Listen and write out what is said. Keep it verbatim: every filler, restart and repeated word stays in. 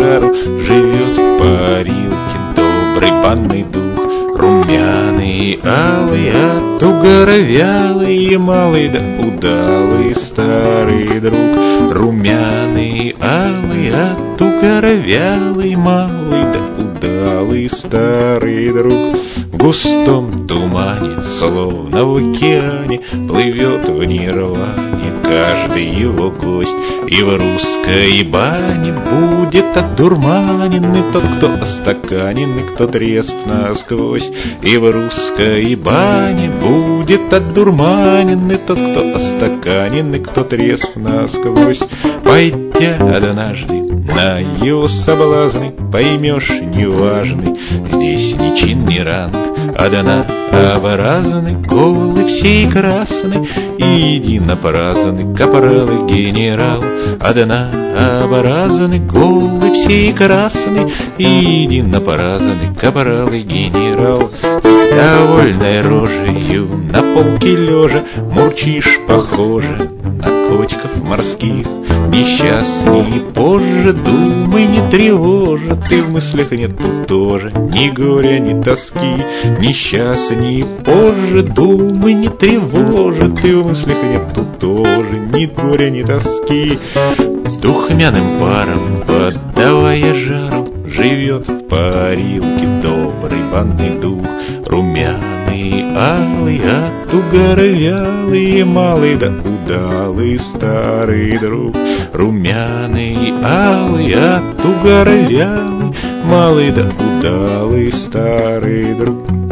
жару живет в парилке добрый банный дух. Румяный, алый, от угара вялый, малый да удалый старый друг. Румяный, алый, от угара вялый, малый да удалый старый друг. В густом тумане, словно в океане, плывет в нирване каждый его гость. И в русской бане будет одурманен и тот, кто остаканен, и кто трезв насквозь. И в русской бане будет одурманен и тот, кто остаканен, и кто трезв насквозь. Пойдя однажды на его соблазны, поймешь неважный здесь ни чин, ни ранг, однообразны, голы всей красны и единопраздны капрал и генерал. Однообразны, голы всей красны и единопраздны капрал и генерал. С довольной рожею на полке лежа мурчишь, похоже на котиков морских. Несчастней позже думай, не тревожа, ты в мыслях нету тоже ни горя, ни тоски. Несчастней позже думай, не тревожа, ты в мыслях нету тоже ни горя, ни тоски. Духмяным паром поддавая жару живет в парилке добрый банный дух. Румяный, алый, от угара вялый, малый да удалый старый друг. Румяный, алый, от угара вялый, малый да удалый старый друг.